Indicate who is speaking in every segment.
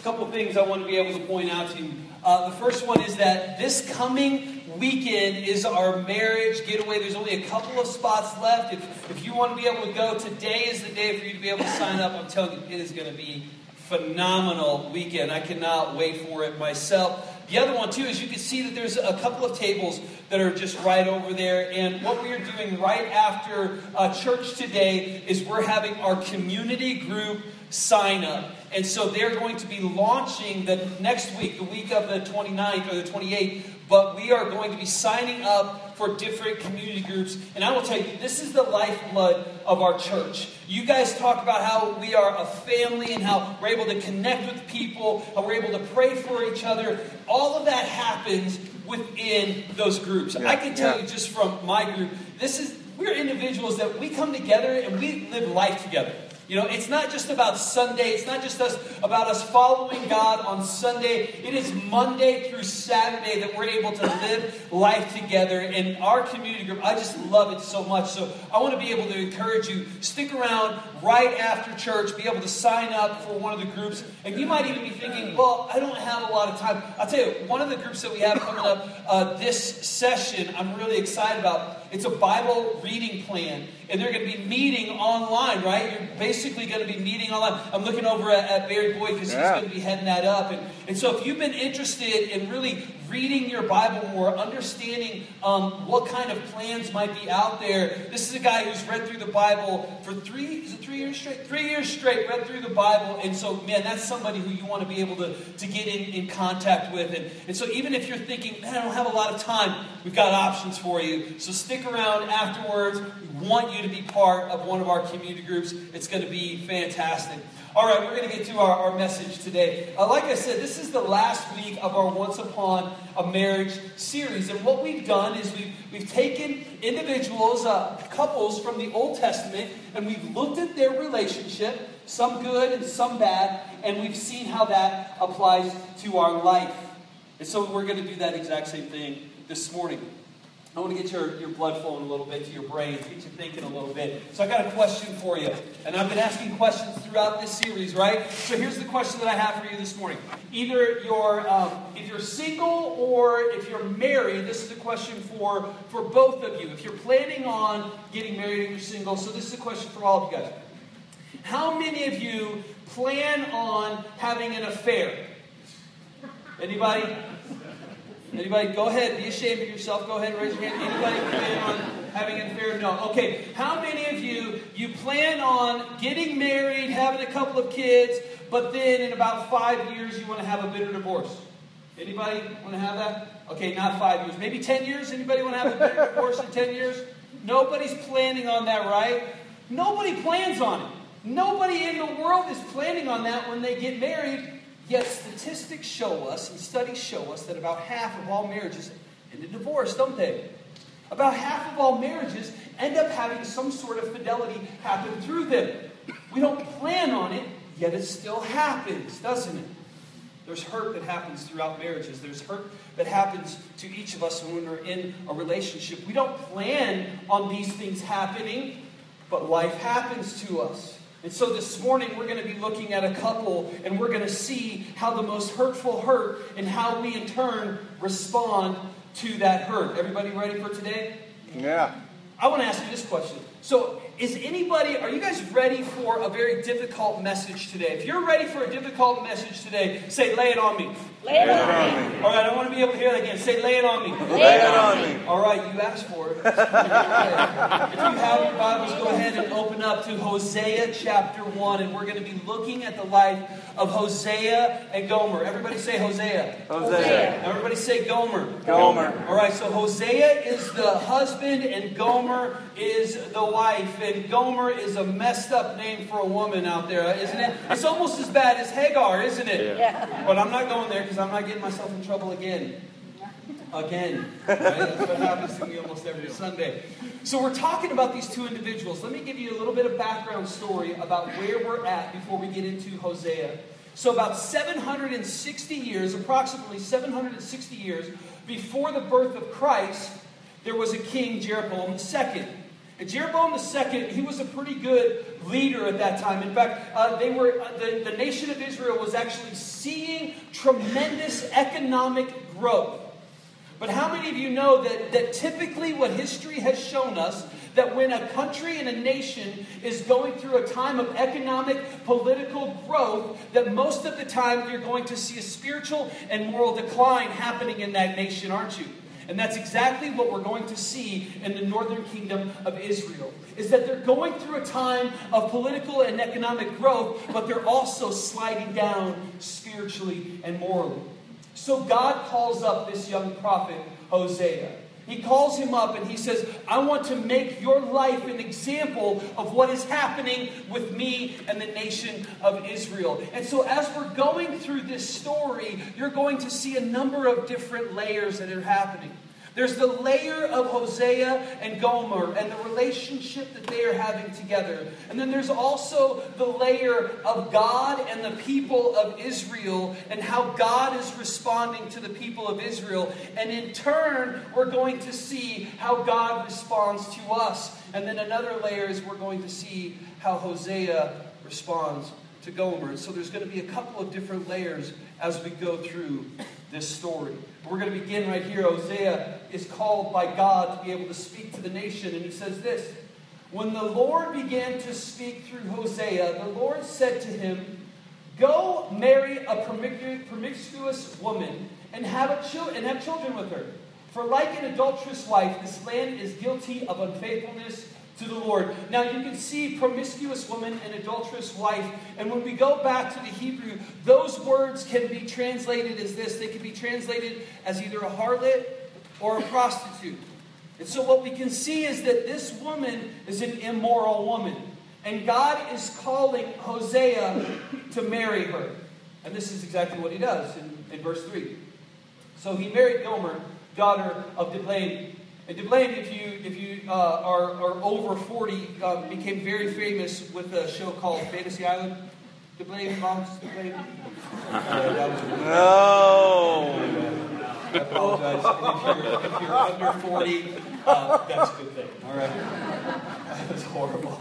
Speaker 1: a couple of things I want to be able to point out to you. The first one is that this coming weekend is our marriage getaway. There's only a couple of spots left. If you want to be able to go, today is the day for you to be able to sign up. I'm telling you, it is going to be a phenomenal weekend. I cannot wait for it myself. The other one, too, is you can see that there's a couple of tables that are just right over there. And what we are doing right after church today is we're having our community group sign up. And so they're going to be launching the next week, the week of the 29th or the 28th. But we are going to be signing up for different community groups. And I will tell you, this is the lifeblood of our church. You guys talk about how we are a family and how we're able to connect with people, how we're able to pray for each other. All of that happens within those groups. I can tell you just from my group, we're individuals that we come together and we live life together. You know, it's not just about Sunday. It's not just about us following God on Sunday. It is Monday through Saturday that we're able to live life together. And our community group, I just love it so much. So I want to be able to encourage you, stick around right after church, be able to sign up for one of the groups. And you might even be thinking, well, I don't have a lot of time. I'll tell you, one of the groups that we have coming up this session, I'm really excited about. It's a Bible reading plan. And they're going to be meeting online, right? You're basically going to be meeting online. I'm looking over at Barry Boyd because he's going to be heading that up. And so if you've been interested in really reading your Bible more, understanding what kind of plans might be out there. This is a guy who's read through the Bible for 3 years straight? 3 years straight, read through the Bible. And so, man, that's somebody who you want to be able to get in contact with. And so even if you're thinking, man, I don't have a lot of time, we've got options for you. So stick around afterwards. We want you to be part of one of our community groups. It's going to be fantastic. All right, we're going to get to our message today. Like I said, this is the last week of our Once Upon a Marriage series. And what we've done is we've taken individuals, couples from the Old Testament, and we've looked at their relationship, some good and some bad, and we've seen how that applies to our life. And so we're going to do that exact same thing this morning. I want to get your blood flowing a little bit to your brain, get you thinking a little bit. So I got a question for you. And I've been asking questions throughout this series, right? So here's the question that I have for you this morning. Either if you're single or if you're married, this is a question for both of you. If you're planning on getting married and you're single, so this is a question for all of you guys. How many of you plan on having an affair? Anybody? Anybody? Go ahead. Be ashamed of yourself. Go ahead and raise your hand. Anybody plan on having an affair? No. Okay. How many of you plan on getting married, having a couple of kids, but then in about 5 years you want to have a bitter divorce? Anybody want to have that? Okay, not 5 years. Maybe 10 years? Anybody want to have a bitter divorce in 10 years? Nobody's planning on that, right? Nobody plans on it. Nobody in the world is planning on that when they get married. Yet statistics show us and studies show us that about half of all marriages end in divorce, don't they? About half of all marriages end up having some sort of fidelity happen through them. We don't plan on it, yet it still happens, doesn't it? There's hurt that happens throughout marriages. There's hurt that happens to each of us when we're in a relationship. We don't plan on these things happening, but life happens to us. And so this morning we're going to be looking at a couple and we're going to see how the most hurtful hurt and how we in turn respond to that hurt. Everybody ready for today?
Speaker 2: Yeah.
Speaker 1: I want to ask you this question. So are you guys ready for a very difficult message today? If you're ready for a difficult message today, say, lay it on me.
Speaker 3: Lay it on me.
Speaker 1: All right, I want to be able to hear that again. Say, lay it on me.
Speaker 3: Lay it on me.
Speaker 1: All right, you asked for it. If you have your Bibles, go ahead and open up to Hosea chapter 1. And we're going to be looking at the life of Hosea and Gomer. Everybody say Hosea.
Speaker 3: Hosea.
Speaker 1: Everybody say Gomer.
Speaker 3: Gomer.
Speaker 1: All right, so Hosea is the husband and Gomer is the wife. And Gomer is a messed up name for a woman out there, isn't it? It's almost as bad as Hagar, isn't it?
Speaker 3: Yeah.
Speaker 1: But I'm not going there because I'm not getting myself in trouble again. Right? That's what happens to me almost every Sunday. So we're talking about these two individuals. Let me give you a little bit of background story about where we're at before we get into Hosea. So about 760 years, approximately 760 years before the birth of Christ, there was a king, Jeroboam II. And Jeroboam II, he was a pretty good leader at that time. In fact, the nation of Israel was actually seeing tremendous economic growth. But how many of you know that typically what history has shown us, that when a country and a nation is going through a time of economic, political growth, that most of the time you're going to see a spiritual and moral decline happening in that nation, aren't you? And that's exactly what we're going to see in the northern kingdom of Israel, is that they're going through a time of political and economic growth, but they're also sliding down spiritually and morally. So God calls up this young prophet, Hosea. He calls him up and he says, I want to make your life an example of what is happening with me and the nation of Israel. And so as we're going through this story, you're going to see a number of different layers that are happening. There's the layer of Hosea and Gomer and the relationship that they are having together. And then there's also the layer of God and the people of Israel and how God is responding to the people of Israel. And in turn, we're going to see how God responds to us. And then another layer is we're going to see how Hosea responds to Gomer. And so there's going to be a couple of different layers as we go through this story. We're going to begin right here. Hosea is called by God to be able to speak to the nation. And he says this: when the Lord began to speak through Hosea, the Lord said to him, go marry a promiscuous woman and have children with her. For like an adulterous wife, this land is guilty of unfaithfulness to the Lord. Now you can see promiscuous woman and adulterous wife. And when we go back to the Hebrew, those words can be translated as this. They can be translated as either a harlot or a prostitute. And so what we can see is that this woman is an immoral woman. And God is calling Hosea to marry her. And this is exactly what he does in verse 3. So he married Gomer, daughter of Diblaim. And Diblaim, if you are over 40, became very famous with a show called Fantasy Island. Diblaim, moms, Diblaim.
Speaker 3: No.
Speaker 1: I apologize. If you're under 40, that's a good thing. All right. That was horrible.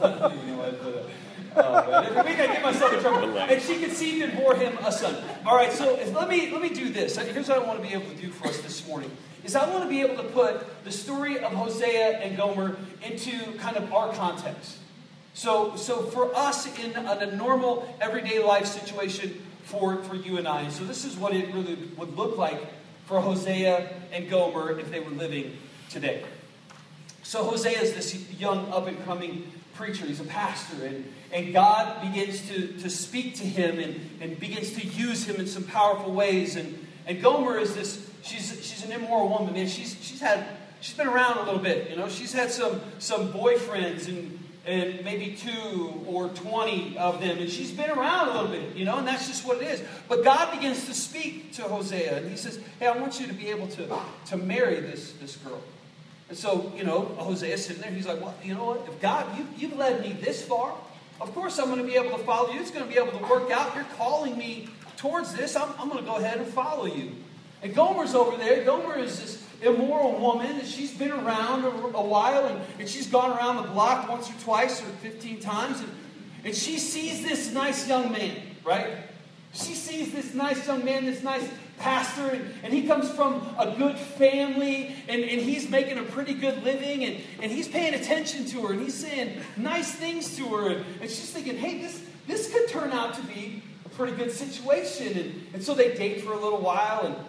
Speaker 1: Every week I get myself in trouble. And she conceived and bore him a son. All right, so let me do this. Here's what I want to be able to do for us this morning. Is I want to be able to put the story of Hosea and Gomer into kind of our context. So for us in a normal everyday life situation for you and I. So this is what it really would look like for Hosea and Gomer if they were living today. So Hosea is this young up-and-coming preacher. He's a pastor. And God begins to speak to him and begins to use him in some powerful ways. And Gomer is this... She's an immoral woman, man. She's been around a little bit, you know. She's had some boyfriends and maybe 2 or 20 of them, and she's been around a little bit, you know, and that's just what it is. But God begins to speak to Hosea, and he says, hey, I want you to be able to marry this girl. And so, you know, Hosea's sitting there, he's like, well, you know what? If God, you've led me this far, of course I'm going to be able to follow you. It's going to be able to work out. You're calling me towards this. I'm going to go ahead and follow you. And Gomer's over there. Gomer is this immoral woman. And she's been around a while. And she's gone around the block once or twice or 15 times. And she sees this nice young man, right? She sees this nice young man, this nice pastor. And he comes from a good family. And he's making a pretty good living. And he's paying attention to her. And he's saying nice things to her. And she's thinking, hey, this could turn out to be a pretty good situation. And so they date for a little while. And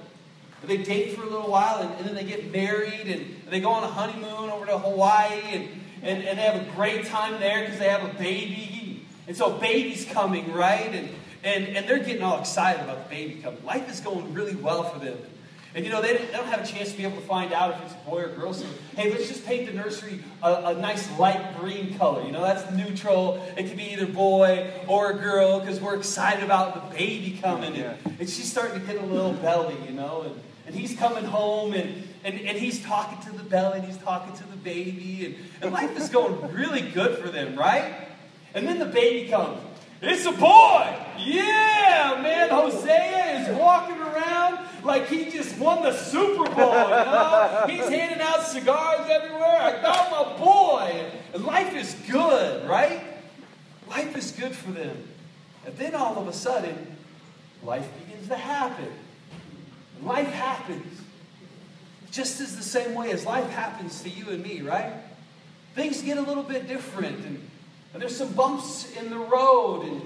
Speaker 1: then they get married, and they go on a honeymoon over to Hawaii, and they have a great time there because they have a baby. And so a baby's coming, right? And they're getting all excited about the baby coming. Life is going really well for them. And, you know, they don't have a chance to be able to find out if it's a boy or a girl. So, hey, let's just paint the nursery a nice light green color. You know, that's neutral. It could be either boy or a girl because we're excited about the baby coming. And she's starting to get a little belly, you know. And he's coming home and he's talking to the belly and he's talking to the baby. And life is going really good for them, right? And then the baby comes. It's a boy! Yeah, man, Hosea is walking around like he just won the Super Bowl, you know? He's handing out cigars everywhere. I got my boy. And life is good, right? Life is good for them. And then all of a sudden, life begins to happen. And life happens. Just as the same way as life happens to you and me, right? Things get a little bit different. And there's some bumps in the road.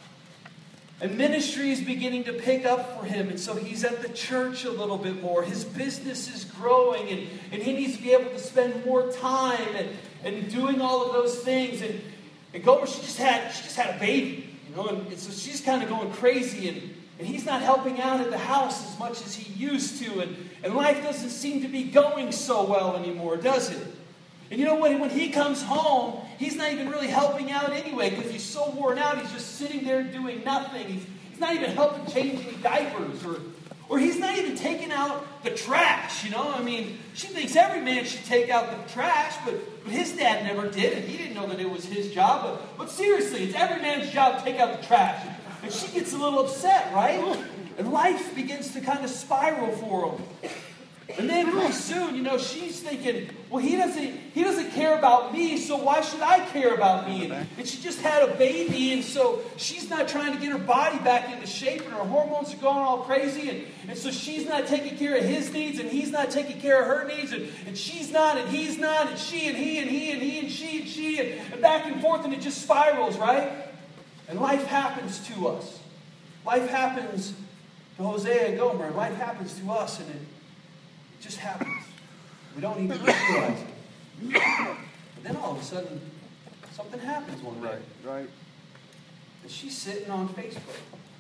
Speaker 1: And ministry is beginning to pick up for him. And so he's at the church a little bit more. His business is growing. And he needs to be able to spend more time and doing all of those things. And Gomer, she just had a baby. And so she's kind of going crazy. And he's not helping out at the house as much as he used to. And life doesn't seem to be going so well anymore, does it? And you know what? When he comes home, he's not even really helping out anyway because he's so worn out. He's just sitting there doing nothing. He's not even helping change any diapers or he's not even taking out the trash, I mean, she thinks every man should take out the trash, but his dad never did, and he didn't know that it was his job. But seriously, it's every man's job to take out the trash. And she gets a little upset, right? And life begins to kind of spiral for him. And then pretty soon, she's thinking, well, he doesn't care about me, so why should I care about me? And she just had a baby, and so she's not trying to get her body back into shape, and her hormones are going all crazy, and so she's not taking care of his needs, and he's not taking care of her needs, and she's not, and he's not, and she, and he, and he, and he, and she, and back and forth, and it just spirals, right? And life happens to us. Life happens to Hosea and Gomer, and life happens to us, and it just happens. We don't even realize it. And then all of a sudden, something happens one day.
Speaker 3: Right.
Speaker 1: And she's sitting on Facebook.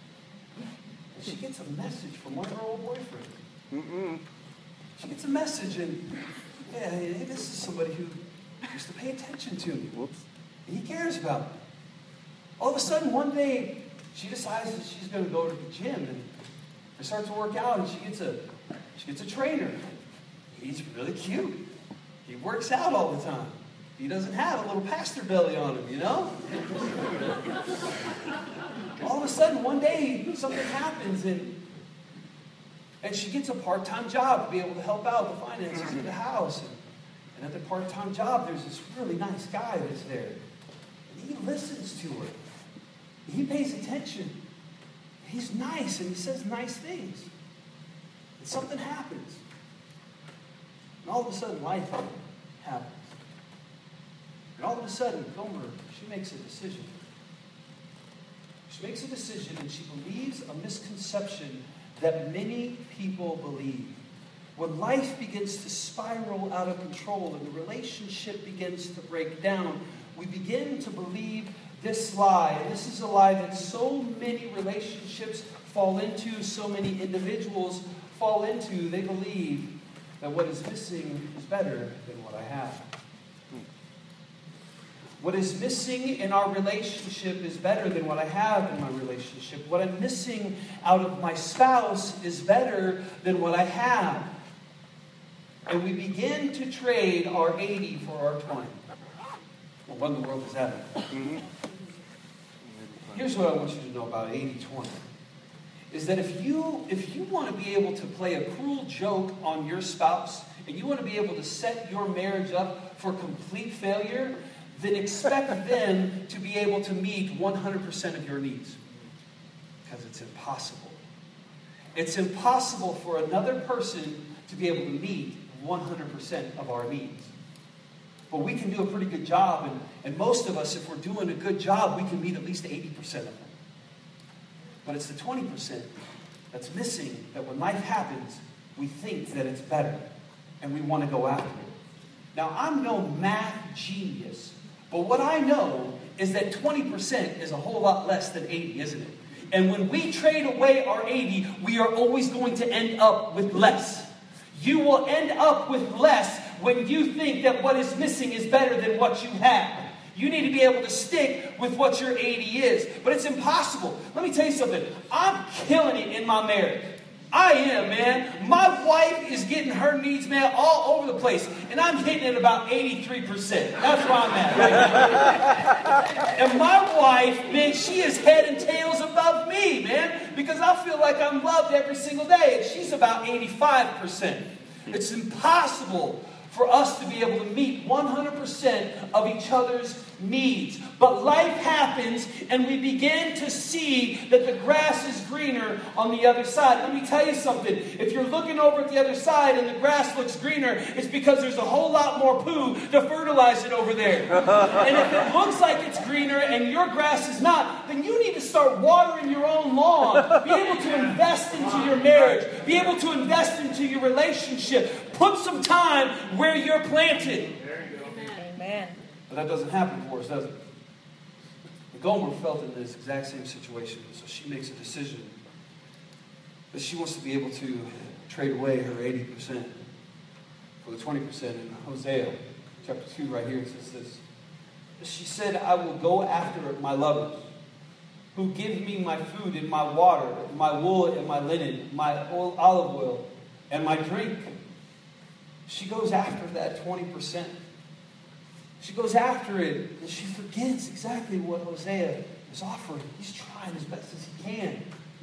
Speaker 1: And she gets a message from one of her old boyfriends. She gets a message and, hey, this is somebody who used to pay attention to me.
Speaker 3: Whoops.
Speaker 1: And he cares about me. All of a sudden, one day, she decides that she's going to go to the gym and start to work out, and she gets a trainer. He's really cute. He works out all the time. He doesn't have a little pastor belly on him, All of a sudden, one day, something happens, and she gets a part-time job to be able to help out the finances of the house. And at the part-time job, there's this really nice guy that's there. And he listens to her. He pays attention. He's nice, and he says nice things. And something happens. And all of a sudden, life happens. And all of a sudden, Gomer, she makes a decision. She makes a decision, and she believes a misconception that many people believe. When life begins to spiral out of control and the relationship begins to break down, we begin to believe this lie. And this is a lie that so many relationships fall into, so many individuals fall into. They believe that what is missing is better than what I have. What is missing in our relationship is better than what I have in my relationship. What I'm missing out of my spouse is better than what I have. And we begin to trade our 80 for our 20. Well, what in the world is that? Here's what I want you to know about 80-20. Is that if you want to be able to play a cruel joke on your spouse, and you want to be able to set your marriage up for complete failure, then expect them to be able to meet 100% of your needs. Because it's impossible. It's impossible for another person to be able to meet 100% of our needs. But we can do a pretty good job, and most of us, if we're doing a good job, we can meet at least 80% of them. But it's the 20% that's missing, that when life happens, we think that it's better, and we want to go after it. Now, I'm no math genius, but what I know is that 20% is a whole lot less than 80, isn't it? And when we trade away our 80, we are always going to end up with less. You will end up with less when you think that what is missing is better than what you have. You need to be able to stick with what your 80 is. But it's impossible. Let me tell you something. I'm killing it in my marriage. I am, man. My wife is getting her needs met all over the place. And I'm hitting it about 83%. That's where I'm at right now. And my wife, man, she is head and tails above me, man. Because I feel like I'm loved every single day. And she's about 85%. It's impossible for us to be able to meet 100% of each other's needs. But life happens and we begin to see that the grass is greener on the other side. Let me tell you something. If you're looking over at the other side and the grass looks greener, it's because there's a whole lot more poo to fertilize it over there. And if it looks like it's greener and your grass is not, then you need to start watering your own lawn. Be able to invest into your marriage. Be able to invest into your relationship. Put some time where you're planted.
Speaker 2: Amen.
Speaker 1: But that doesn't happen for us, does it? Gomer felt in this exact same situation, so she makes a decision that she wants to be able to trade away her 80% for the 20%. In Hosea chapter 2 right here, it says this. She said, I will go after my lovers, who give me my food and my water, my wool and my linen, my olive oil and my drink. She goes after that 20%. She goes after it, and she forgets exactly what Hosea is offering. He's trying as best as he can.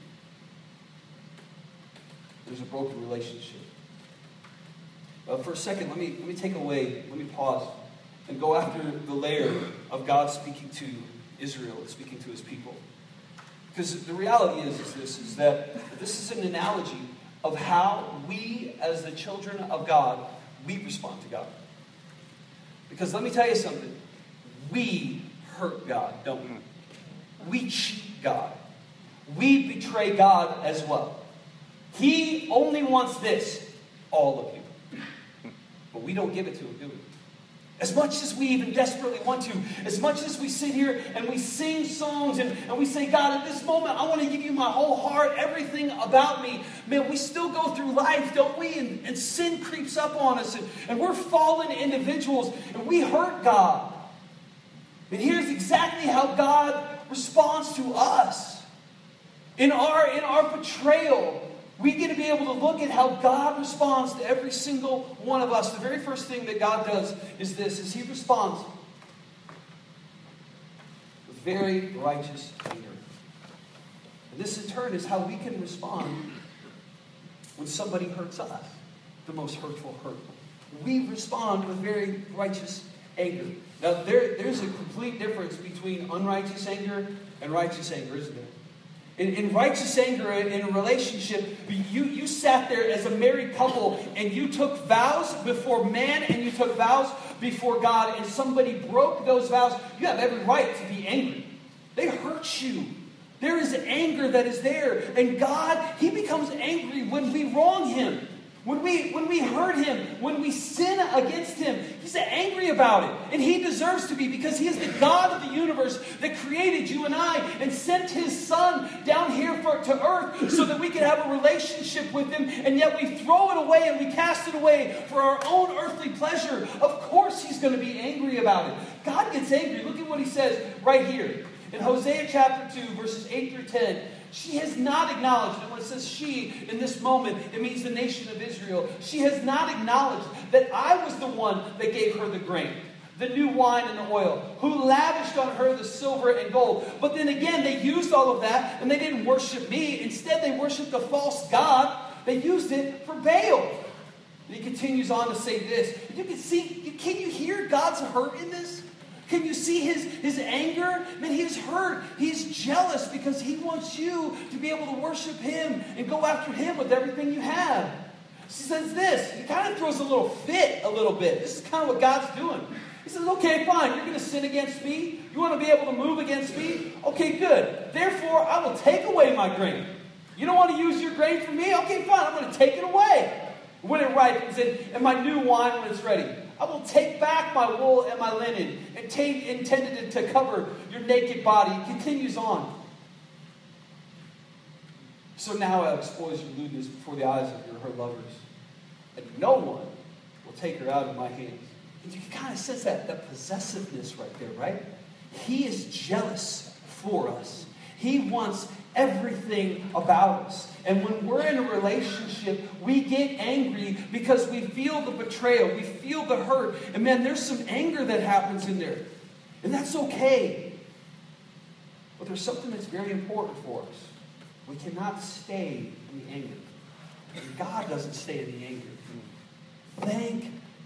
Speaker 1: There's a broken relationship. For a second, let me take away, let me pause, and go after the layer of God speaking to Israel, speaking to his people. Because the reality is that this is an analogy of how we, as the children of God, we respond to God. Because let me tell you something. We hurt God, don't we? We cheat God. We betray God as well. He only wants this, all of you. But we don't give it to him, do we? As much as we even desperately want to, as much as we sit here and we sing songs and we say, God, at this moment, I want to give you my whole heart, everything about me. Man, we still go through life, don't we? And sin creeps up on us. And we're fallen individuals and we hurt God. And here's exactly how God responds to us. In our betrayal, we get to be able to look at how God responds to every single one of us. The very first thing that God does is this, is he responds with very righteous anger. And this in turn is how we can respond when somebody hurts us, the most hurtful hurt. We respond with very righteous anger. Now, there's a complete difference between unrighteous anger and righteous anger, isn't there? In righteous anger, in a relationship, you sat there as a married couple and you took vows before man and you took vows before God, and somebody broke those vows. You have every right to be angry. They hurt you. There is anger that is there. And God, he becomes angry when we wrong him. When we hurt him, when we sin against him, he's angry about it. And he deserves to be, because he is the God of the universe that created you and I and sent his son down here to earth so that we could have a relationship with him. And yet we throw it away and we cast it away for our own earthly pleasure. Of course he's going to be angry about it. God gets angry. Look at what he says right here. In Hosea chapter 2, verses 8 through 10, she has not acknowledged, and when it says she in this moment, it means the nation of Israel. She has not acknowledged that I was the one that gave her the grain, the new wine and the oil, who lavished on her the silver and gold. But then again, they used all of that and they didn't worship me. Instead, they worshiped a false god. They used it for Baal. And he continues on to say this. Can you hear God's hurt in this? Can you see his anger? Man, he's hurt. He's jealous because he wants you to be able to worship him and go after him with everything you have. He says this. He kind of throws a little fit a little bit. This is kind of what God's doing. He says, okay, fine. You're going to sin against me. You want to be able to move against me? Okay, good. Therefore, I will take away my grain. You don't want to use your grain for me? Okay, fine. I'm going to take it away. When it ripens and my new wine when it's ready. I will take back my wool and my linen and intended to cover your naked body. It continues on. So now I expose your lewdness before the eyes of her lovers, and no one will take her out of my hands. And you can kind of sense that possessiveness right there, right? He is jealous for us. He wants everything about us. And when we're in a relationship, we get angry because we feel the betrayal. We feel the hurt. And man, there's some anger that happens in there. And that's okay. But there's something that's very important for us. We cannot stay in the anger. And God doesn't stay in the anger. Thank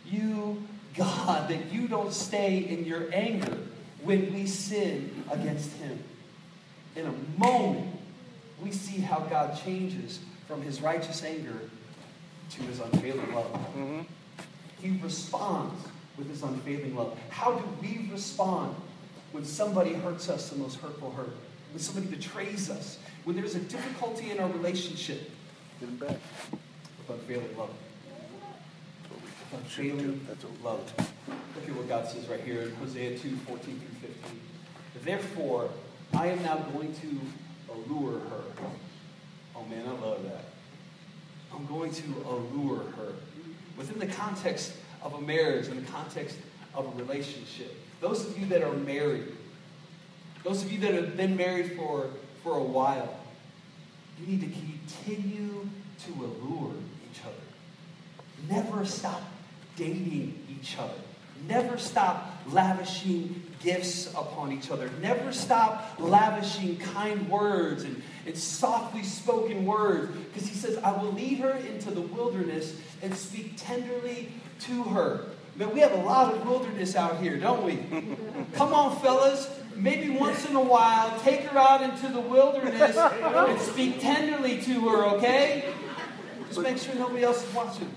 Speaker 1: you, God, that you don't stay in your anger when we sin against him. In a moment, we see how God changes from his righteous anger to his unfailing love. Mm-hmm. He responds with his unfailing love. How do we respond when somebody hurts us the most hurtful hurt? When somebody betrays us? When there's a difficulty in our relationship?
Speaker 3: Get him back.
Speaker 1: With unfailing love. With unfailing love. Look at what God says right here in Hosea 2, 14 through 15. Therefore, I am now going to allure her. Oh man, I love that. I'm going to allure her. Within the context of a marriage, in the context of a relationship. Those of you that are married, those of you that have been married for a while, you need to continue to allure each other. Never stop dating each other. Never stop lavishing gifts upon each other. Never stop lavishing kind words and softly spoken words. Because he says, I will lead her into the wilderness and speak tenderly to her. Man, we have a lot of wilderness out here, don't we? Come on, fellas. Maybe once in a while, take her out into the wilderness and speak tenderly to her, okay? Just make sure nobody else is watching.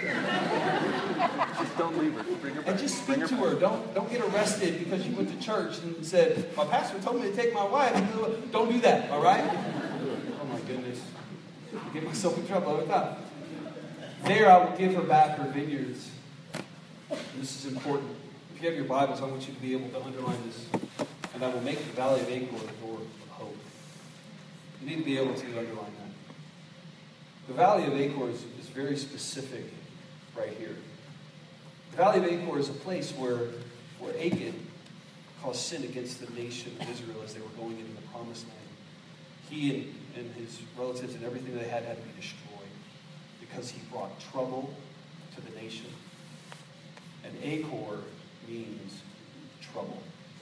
Speaker 3: Just don't leave her. Bring her back.
Speaker 1: And just speak to her. Don't get arrested because you went to church and said, my pastor told me to take my wife. Don't do that, all right? Oh my goodness. I get myself in trouble all the time. There I will give her back her vineyards. And this is important. If you have your Bibles, I want you to be able to underline this. And I will make the valley of Achor a door of hope. You need to be able to underline that. The valley of Achor is very specific right here. The valley of Achor is a place where Achan caused sin against the nation of Israel as they were going into the promised land. He and his relatives and everything they had to be destroyed because he brought trouble to the nation. And Achor means trouble.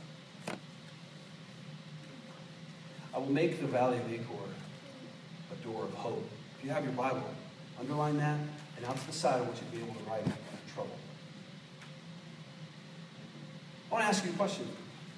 Speaker 1: I will make the valley of Achor a door of hope. If you have your Bible, underline that, and out to the side I want you to be able to write trouble. I want to ask you a question.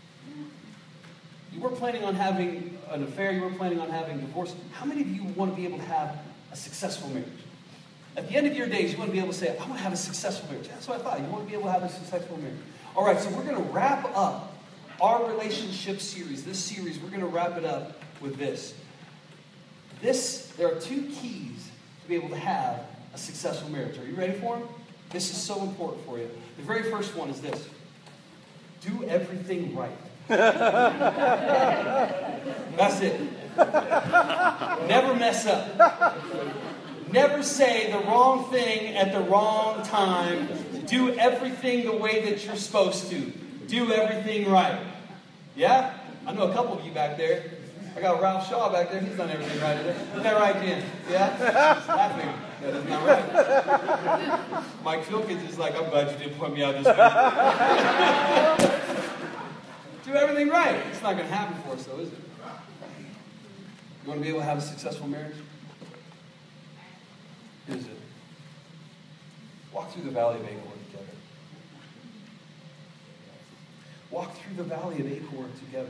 Speaker 1: You weren't planning on having an affair, you weren't planning on having a divorce. How many of you want to be able to have a successful marriage? At the end of your days, you want to be able to say, I want to have a successful marriage. That's what I thought. You want to be able to have a successful marriage. All right, so we're going to wrap up our relationship series. This series, we're going to wrap it up with this. There are two keys to be able to have a successful marriage. Are you ready for them? This is so important for you. The very first one is this. Do everything right. That's it. Never mess up. Never say the wrong thing at the wrong time. Do everything the way that you're supposed to. Do everything right. Yeah? I know a couple of you back there. I got Ralph Shaw back there. He's done everything right. Is that right, Jen? Yeah? Laughing. That is not right. Mike Filkins is like, I'm glad you didn't point me out this way. Do everything right. It's not going to happen for us, though, is it? You want to be able to have a successful marriage? Here's it. Walk through the valley of Achor together. Walk through the valley of Achor together.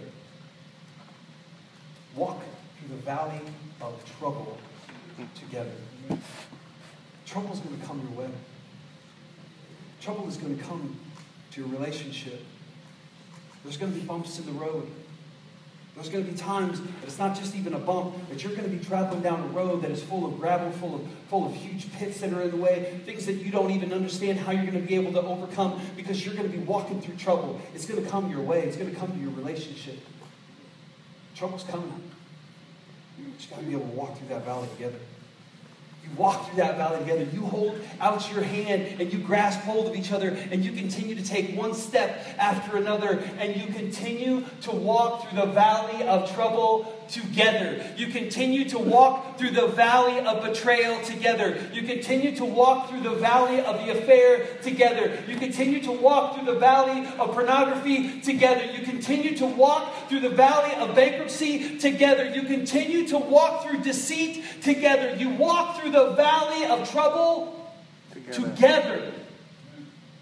Speaker 1: Walk through the valley of trouble together. Trouble is going to come your way. Trouble is going to come to your relationship. There's going to be bumps in the road. There's going to be times that it's not just even a bump, but you're going to be traveling down a road that is full of gravel, full of huge pits that are in the way, things that you don't even understand how you're going to be able to overcome because you're going to be walking through trouble. It's going to come your way. It's going to come to your relationship. Trouble's coming. You just got to be able to walk through that valley together. You walk through that valley together. You hold out your hand and you grasp hold of each other and you continue to take one step after another and you continue to walk through the valley of trouble together. You continue to walk through the valley of betrayal together. You continue to walk through the valley of the affair together. You continue to walk through the valley of pornography together. You continue to walk through the valley of bankruptcy together. You continue to walk through deceit together. You walk through the valley of trouble together.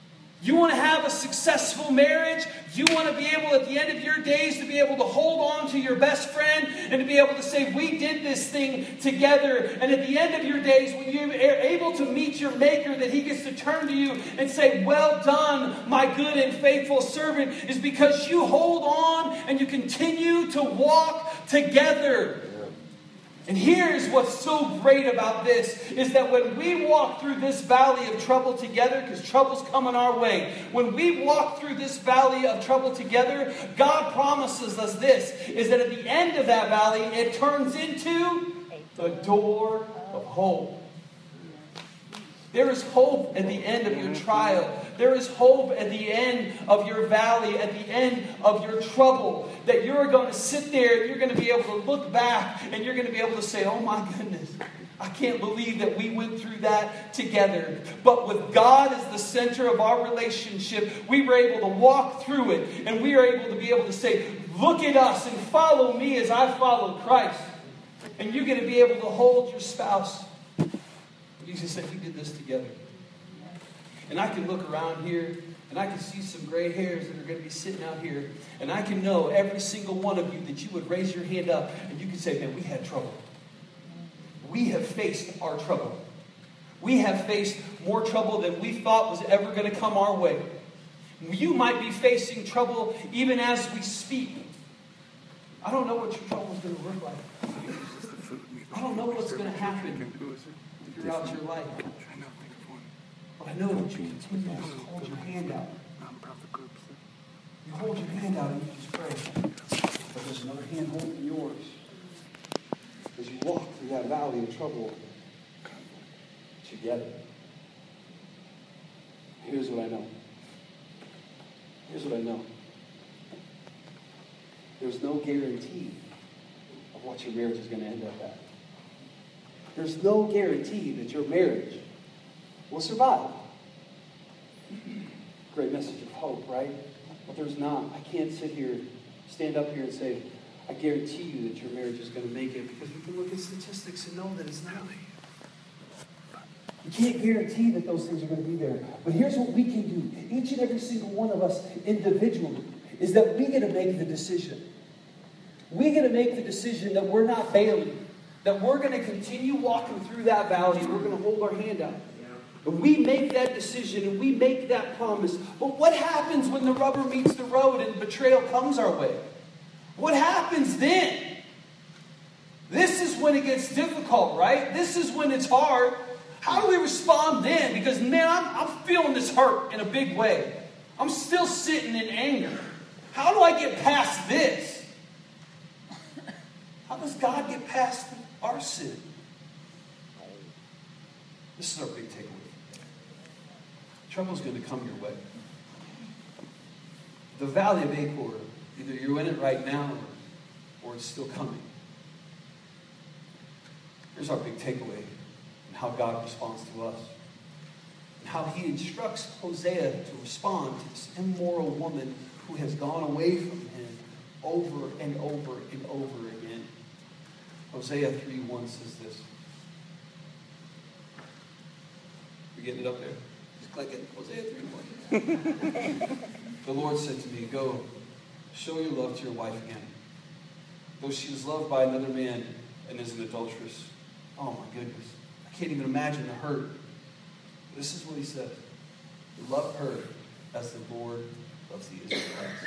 Speaker 1: You want to have a successful marriage? You want to be able, at the end of your days, to be able to hold on to your best friend and to be able to say, we did this thing together. And at the end of your days, when you're able to meet your Maker, that He gets to turn to you and say, well done, my good and faithful servant, is because you hold on and you continue to walk together. And here's what's so great about this, is that when we walk through this valley of trouble together, because trouble's coming our way, when we walk through this valley of trouble together, God promises us this, is that at the end of that valley, it turns into the door of hope. There is hope at the end of your trial. There is hope at the end of your valley, at the end of your trouble. That you're going to sit there and you're going to be able to look back and you're going to be able to say, oh my goodness, I can't believe that we went through that together. But with God as the center of our relationship, we were able to walk through it. And we are able to be able to say, look at us and follow me as I follow Christ. And you're going to be able to hold your spouse. Jesus said, we did this together. And I can look around here, and I can see some gray hairs that are going to be sitting out here. And I can know every single one of you that you would raise your hand up, and you can say, man, we had trouble. We have faced our trouble. We have faced more trouble than we thought was ever going to come our way. You might be facing trouble even as we speak. I don't know what your trouble is going to look like. I don't know what's going to happen throughout your life. But I know that you continue to hold your hand out. You hold your hand out and you just pray. But there's another hand holding yours. As you walk through that valley of trouble together. Here's what I know. Here's what I know. There's no guarantee of what your marriage is going to end up at. There's no guarantee that your marriage will survive. Great message of hope, right? But there's not. I can't stand up here and say, I guarantee you that your marriage is going to make it, because we can look at statistics and know that it's not. You can't guarantee that those things are going to be there. But here's what we can do. Each and every single one of us individually is that we get to make the decision. We get to make the decision that we're not bailing. That we're going to continue walking through that valley and we're going to hold our hand out. And we make that decision and we make that promise. But what happens when the rubber meets the road and betrayal comes our way? What happens then? This is when it gets difficult, right? This is when it's hard. How do we respond then? Because, man, I'm feeling this hurt in a big way. I'm still sitting in anger. How do I get past this? How does God get past our sin? This is our big takeaway. Trouble's going to come your way. The valley of Achor, either you're in it right now or it's still coming. Here's our big takeaway and how God responds to us. And how He instructs Hosea to respond to this immoral woman who has gone away from him over and over and over again. Hosea 3:1 says this. You're getting it up there? Just click it. Hosea 3:1. The Lord said to me, go, show your love to your wife again. Though she is loved by another man and is an adulteress. Oh my goodness. I can't even imagine the hurt. This is what He says. Love her as the Lord loves the Israelites.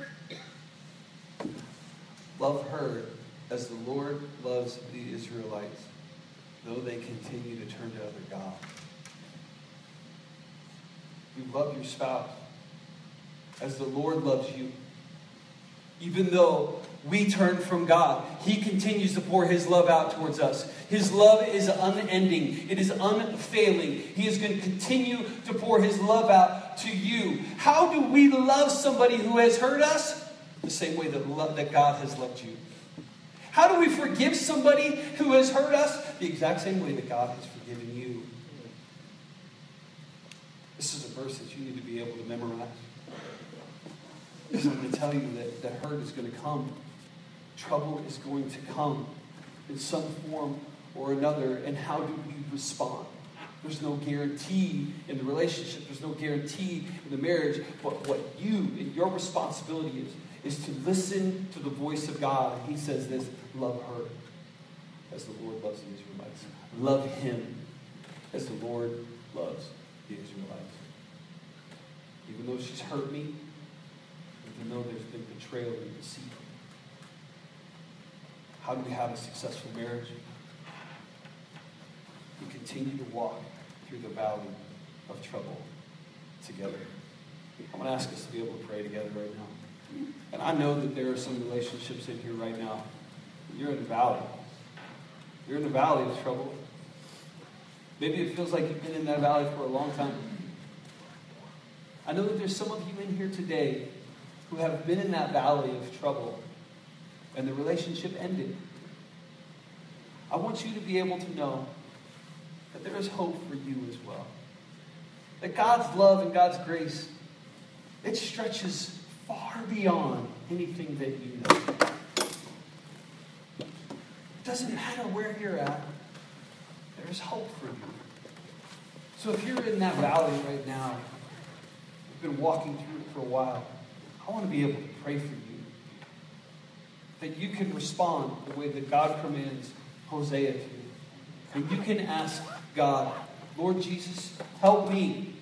Speaker 1: Love her as the Lord loves the Israelites, though they continue to turn to other gods. You love your spouse as the Lord loves you. Even though we turn from God, He continues to pour His love out towards us. His love is unending. It is unfailing. He is going to continue to pour His love out to you. How do we love somebody who has hurt us? The same way that God has loved you. How do we forgive somebody who has hurt us? The exact same way that God has forgiven you. This is a verse that you need to be able to memorize. Because I'm going to tell you that hurt is going to come. Trouble is going to come in some form or another. And how do we respond? There's no guarantee in the relationship. There's no guarantee in the marriage. But what you and your responsibility is to listen to the voice of God. And he says this, love her as the Lord loves the Israelites. Love him as the Lord loves the Israelites. Even though she's hurt me, even though there's been betrayal and deceit. How do we have a successful marriage? We continue to walk through the valley of trouble together. I'm going to ask us to be able to pray together right now. And I know that there are some relationships in here right now. You're in the valley. You're in the valley of trouble. Maybe it feels like you've been in that valley for a long time. I know that there's some of you in here today who have been in that valley of trouble and the relationship ended. I want you to be able to know that there is hope for you as well. That God's love and God's grace, it stretches far beyond anything that you know. It doesn't matter where you're at. There's hope for you. So if you're in that valley right now, you've been walking through it for a while, I want to be able to pray for you. That you can respond the way that God commands Hosea to. And you can ask God, Lord Jesus, help me.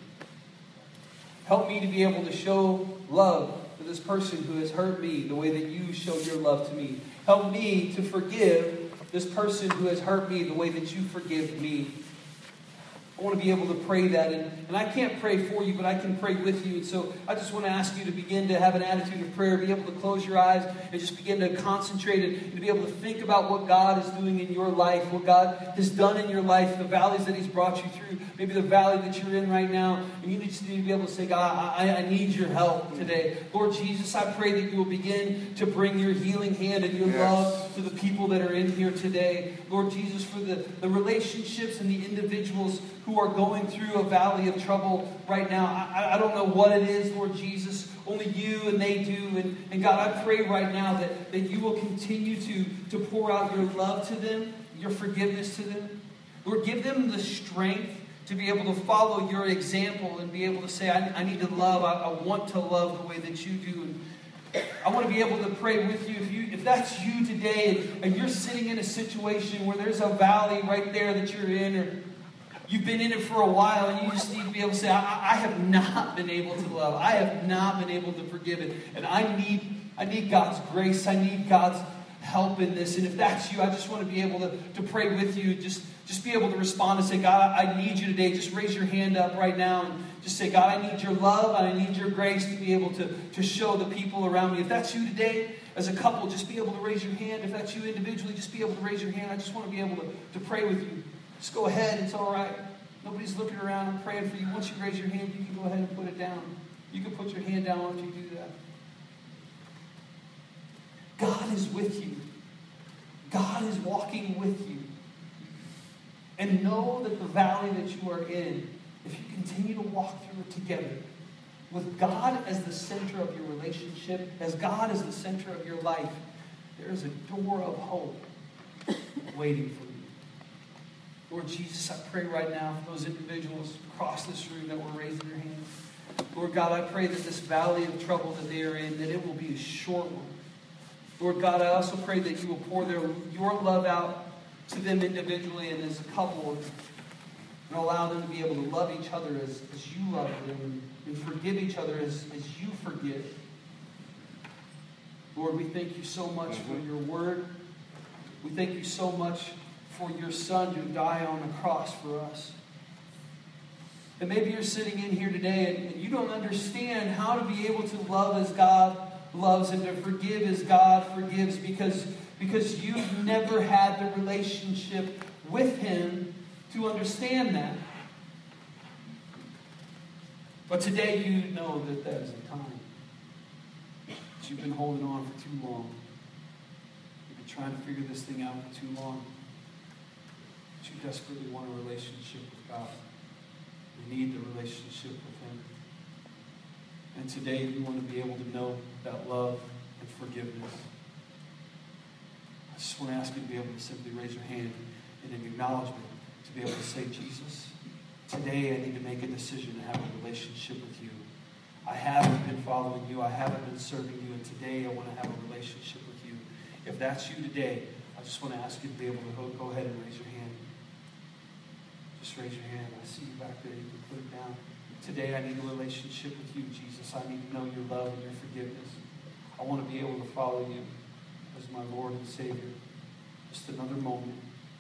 Speaker 1: Help me to be able to show love to this person who has hurt me the way that you showed your love to me. Help me to forgive this person who has hurt me the way that you forgive me. I want to be able to pray that. And I can't pray for you, but I can pray with you. And so I just want to ask you to begin to have an attitude of prayer, be able to close your eyes and just begin to concentrate and to be able to think about what God is doing in your life, what God has done in your life, the valleys that he's brought you through, maybe the valley that you're in right now. And you just need to be able to say, God, I need your help today. Lord Jesus, I pray that you will begin to bring your healing hand and your love to the people that are in here today. Lord Jesus, for the relationships and the individuals who are going through a valley of trouble right now. I don't know what it is, Lord Jesus. Only you and they do. And God, I pray right now that you will continue to pour out your love to them, your forgiveness to them. Lord, give them the strength to be able to follow your example and be able to say, I need to love. I want to love the way that you do. And I want to be able to pray with you. If that's you today and you're sitting in a situation where there's a valley right there that you're in, or you've been in it for a while and you just need to be able to say, I have not been able to love. I have not been able to forgive it. And I need God's grace. I need God's help in this. And if that's you, I just want to be able to pray with you. Just be able to respond and say, God, I need you today. Just raise your hand up right now and just say, God, I need your love and I need your grace to be able to show the people around me. If that's you today, as a couple, just be able to raise your hand. If that's you individually, just be able to raise your hand. I just want to be able to pray with you. Just go ahead. It's all right. Nobody's looking around. I'm praying for you. Once you raise your hand, you can go ahead and put it down. You can put your hand down after you do that. God is with you. God is walking with you. And know that the valley that you are in, if you continue to walk through it together, with God as the center of your relationship, as God as the center of your life, there is a door of hope waiting for you. Lord Jesus, I pray right now for those individuals across this room that were raising their hands. Lord God, I pray that this valley of trouble that they are in, that it will be a short one. Lord God, I also pray that you will pour your love out to them individually and as a couple and allow them to be able to love each other as you love them and forgive each other as you forgive. Lord, we thank you so much for your word. We thank you so much for your son to die on the cross for us. And maybe you're sitting in here today and you don't understand how to be able to love as God loves and to forgive as God forgives because you've never had the relationship with him to understand that. But today you know that is a time that you've been holding on for too long. You've been trying to figure this thing out for too long. But you desperately want a relationship with God. You need the relationship with him. And today you want to be able to know that love and forgiveness. I just want to ask you to be able to simply raise your hand in an acknowledgement, to be able to say, Jesus, Today I need to make a decision to have a relationship with you. I haven't been following you. I haven't been serving you. And today I want to have a relationship with you. If that's you today, I just want to ask you to be able to go ahead and raise your hand. Just raise your hand. I see you back there. You can put it down. Today I need a relationship with you, Jesus. I need to know your love and your forgiveness. I want to be able to follow you as my Lord and Savior. Just another moment.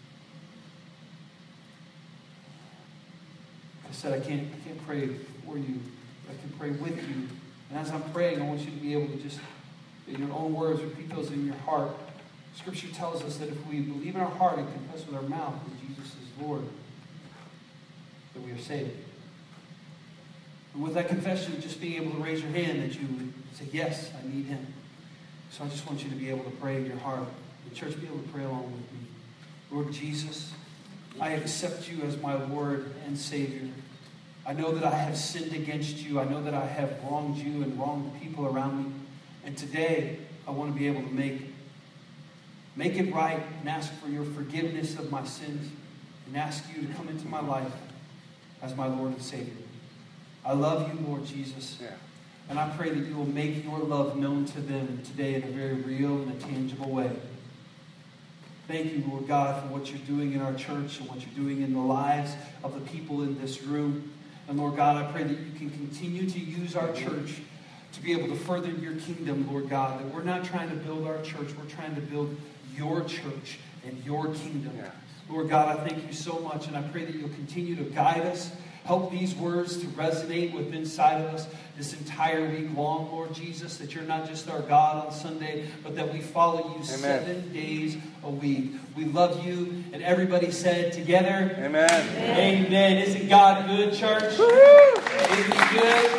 Speaker 1: I said I can't pray for you. I can pray with you. And as I'm praying, I want you to be able to just, in your own words, repeat those in your heart. Scripture tells us that if we believe in our heart and confess with our mouth that Jesus is Lord, that we are saved. And with that confession, just being able to raise your hand, that you would say, yes, I need him. So I just want you to be able to pray in your heart. The church, be able to pray along with me. Lord Jesus, I accept you as my Lord and Savior. I know that I have sinned against you. I know that I have wronged you and wronged the people around me. And today, I want to be able to make it right and ask for your forgiveness of my sins and ask you to come into my life as my Lord and Savior. I love you, Lord Jesus.
Speaker 3: Yeah.
Speaker 1: And I pray that you will make your love known to them today in a very real and a tangible way. Thank you, Lord God, for what you're doing in our church and what you're doing in the lives of the people in this room. And Lord God, I pray that you can continue to use our church to be able to further your kingdom, Lord God. That we're not trying to build our church, we're trying to build your church and your kingdom.
Speaker 3: Yes.
Speaker 1: Lord God, I thank you so much, and I pray that you'll continue to guide us. Help these words to resonate within inside of us this entire week long, Lord Jesus, that you're not just our God on Sunday, but that we follow you 7 days a week. We love you, and everybody said together,
Speaker 3: Amen.
Speaker 1: Amen. Isn't God good, church? Isn't he good?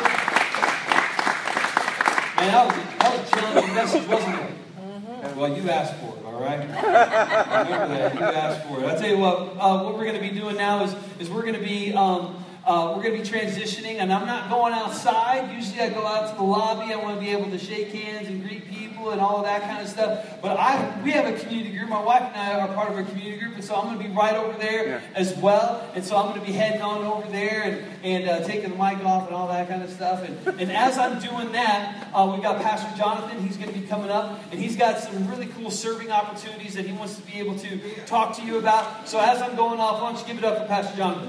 Speaker 1: Man, that was a challenging message, wasn't it? Well, you asked for it, all right? Remember that. You asked for it. I'll tell you what we're going to be doing now is we're going to be transitioning, and I'm not going outside. Usually I go out to the lobby. I want to be able to shake hands and greet people and all of that kind of stuff. But we have a community group. My wife and I are part of a community group, and so I'm going to be right over there as well. And so I'm going to be heading on over there and taking the mic off and all that kind of stuff. And as I'm doing that, we've got Pastor Jonathan. He's going to be coming up, and he's got some really cool serving opportunities that he wants to be able to talk to you about. So as I'm going off, why don't you give it up for Pastor Jonathan?